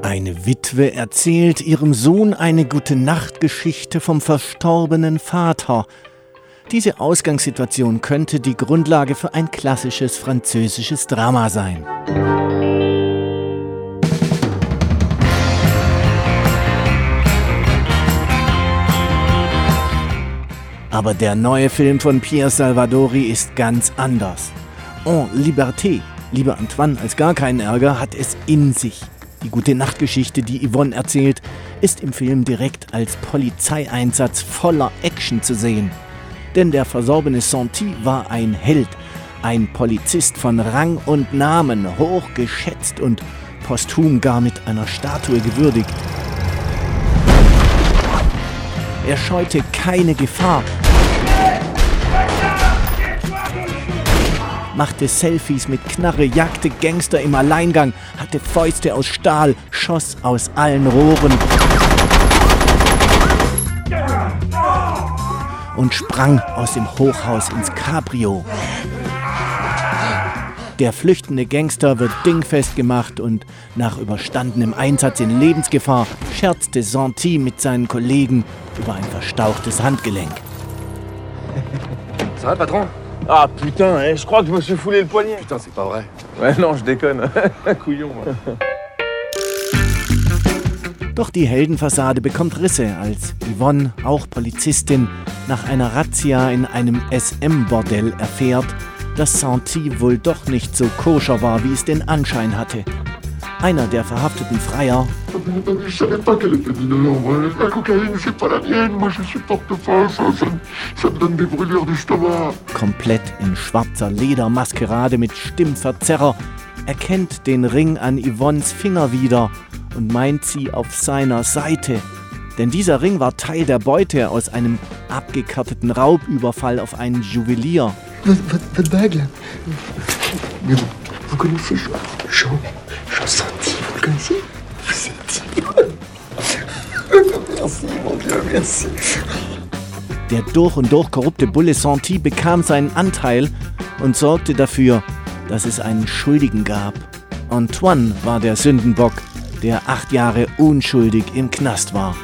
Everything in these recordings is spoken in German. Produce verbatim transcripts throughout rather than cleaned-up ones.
Eine Witwe erzählt ihrem Sohn eine Gute-Nacht-Geschichte vom verstorbenen Vater. Diese Ausgangssituation könnte die Grundlage für ein klassisches französisches Drama sein. Aber der neue Film von Pierre Salvadori ist ganz anders. En Liberté, lieber Antoine als gar keinen Ärger, hat es in sich. Die Gute-Nacht-Geschichte, die Yvonne erzählt, ist im Film direkt als Polizeieinsatz voller Action zu sehen. Denn der verstorbene Santi war ein Held, ein Polizist von Rang und Namen, hochgeschätzt und posthum gar mit einer Statue gewürdigt. Er scheute keine Gefahr, machte Selfies mit Knarre, jagte Gangster im Alleingang, hatte Fäuste aus Stahl, schoss aus allen Rohren und sprang aus dem Hochhaus ins Cabrio. Der flüchtende Gangster wird dingfest gemacht und nach überstandenem Einsatz in Lebensgefahr scherzte Santi mit seinen Kollegen über ein verstauchtes Handgelenk. Ça va, Patron? Ah putain, eh, je crois que je me suis foulé le poignet. Putain, c'est pas vrai. Ouais, non, je déconne. Couillon, moi. Doch die Heldenfassade bekommt Risse, als Yvonne, auch Polizistin, nach einer Razzia in einem S M-Bordell erfährt, dass Santi wohl doch nicht so koscher war, wie es den Anschein hatte. Einer der verhafteten Freier komplett in schwarzer Ledermaskerade mit Stimmverzerrer erkennt den Ring an Yvonnes Finger wieder und meint sie auf seiner Seite. Denn dieser Ring war Teil der Beute aus einem abgekarteten Raubüberfall auf einen Juwelier. Votre bague, là. Mais vous, vous connaissez Jean, Jean, Jean Santi, vous le connaissez? Vous êtes Merci, mon Dieu, merci. Der durch und durch korrupte Bulle Santi bekam seinen Anteil und sorgte dafür, dass es einen Schuldigen gab. Antoine war der Sündenbock, der acht Jahre unschuldig im Knast war.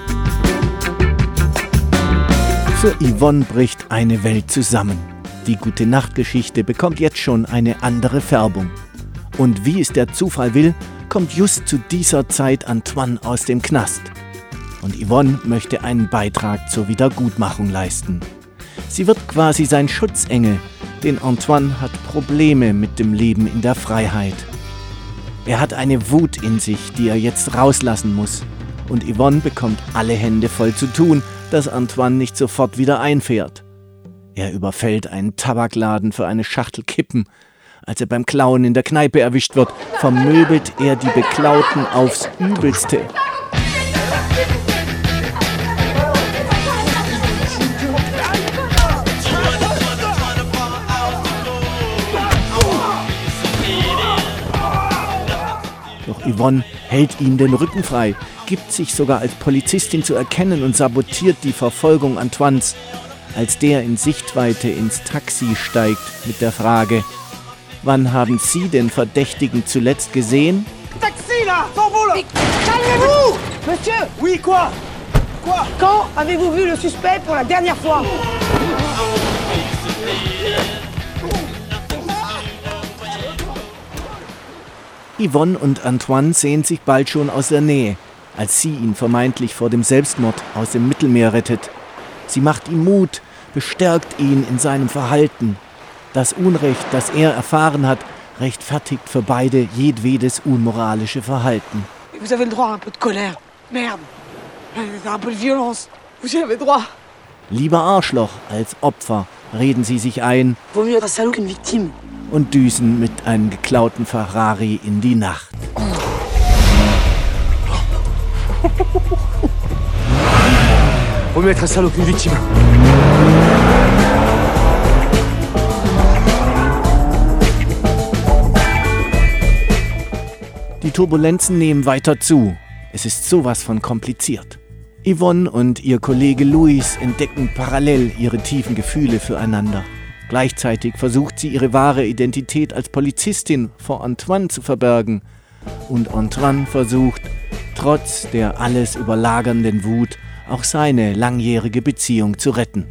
Für Yvonne bricht eine Welt zusammen. Die Gute-Nacht-Geschichte bekommt jetzt schon eine andere Färbung. Und wie es der Zufall will, kommt just zu dieser Zeit Antoine aus dem Knast. Und Yvonne möchte einen Beitrag zur Wiedergutmachung leisten. Sie wird quasi sein Schutzengel, denn Antoine hat Probleme mit dem Leben in der Freiheit. Er hat eine Wut in sich, die er jetzt rauslassen muss. Und Yvonne bekommt alle Hände voll zu tun, dass Antoine nicht sofort wieder einfährt. Er überfällt einen Tabakladen für eine Schachtel Kippen. Als er beim Klauen in der Kneipe erwischt wird, vermöbelt er die Beklauten aufs Übelste. Doch Yvonne hält ihm den Rücken frei, gibt sich sogar als Polizistin zu erkennen und sabotiert die Verfolgung Antoines, als der in Sichtweite ins Taxi steigt mit der Frage: Wann haben Sie den Verdächtigen zuletzt gesehen? Taxi là, sans vous là. Calmez-vous, monsieur. Oui, quoi? Quoi? Quand avez-vous vu le suspect pour la dernière fois? Yvonne und Antoine sehen sich bald schon aus der Nähe, als sie ihn vermeintlich vor dem Selbstmord aus dem Mittelmeer rettet. Sie macht ihm Mut, bestärkt ihn in seinem Verhalten. Das Unrecht, das er erfahren hat, rechtfertigt für beide jedwedes unmoralische Verhalten. Vous avez le droit à un peu de colère. Merde. Un peu de violence. Vous y avez droit. Lieber Arschloch als Opfer, reden sie sich ein. Vaut mieux être un salaud qu'une victime. Und düsen mit einem geklauten Ferrari in die Nacht. Vaut mieux être un salaud qu'une victime. Die Turbulenzen nehmen weiter zu. Es ist sowas von kompliziert. Yvonne und ihr Kollege Luis entdecken parallel ihre tiefen Gefühle füreinander. Gleichzeitig versucht sie, ihre wahre Identität als Polizistin vor Antoine zu verbergen. Und Antoine versucht, trotz der alles überlagernden Wut auch seine langjährige Beziehung zu retten.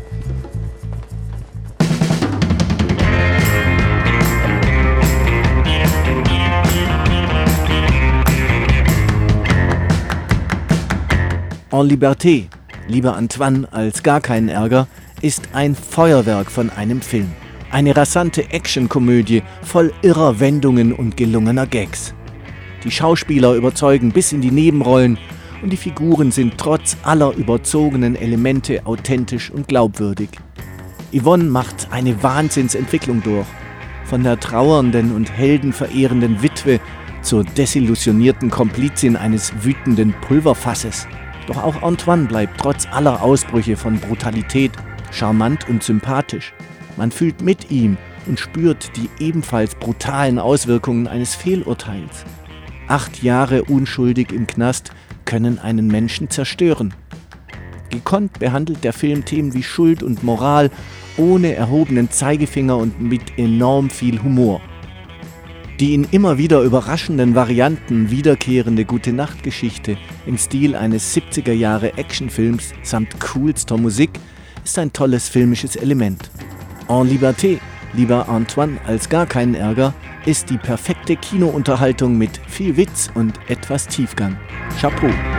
En Liberté, lieber Antoine als gar keinen Ärger, ist ein Feuerwerk von einem Film. Eine rasante Actionkomödie voll irrer Wendungen und gelungener Gags. Die Schauspieler überzeugen bis in die Nebenrollen und die Figuren sind trotz aller überzogenen Elemente authentisch und glaubwürdig. Yvonne macht eine Wahnsinnsentwicklung durch. Von der trauernden und heldenverehrenden Witwe zur desillusionierten Komplizin eines wütenden Pulverfasses. Doch auch Antoine bleibt trotz aller Ausbrüche von Brutalität charmant und sympathisch. Man fühlt mit ihm und spürt die ebenfalls brutalen Auswirkungen eines Fehlurteils. Acht Jahre unschuldig im Knast können einen Menschen zerstören. Gekonnt behandelt der Film Themen wie Schuld und Moral ohne erhobenen Zeigefinger und mit enorm viel Humor. Die in immer wieder überraschenden Varianten wiederkehrende Gute-Nacht-Geschichte im Stil eines siebziger-Jahre-Actionfilms samt coolster Musik ist ein tolles filmisches Element. En Liberté, lieber Antoine als gar keinen Ärger, ist die perfekte Kinounterhaltung mit viel Witz und etwas Tiefgang. Chapeau!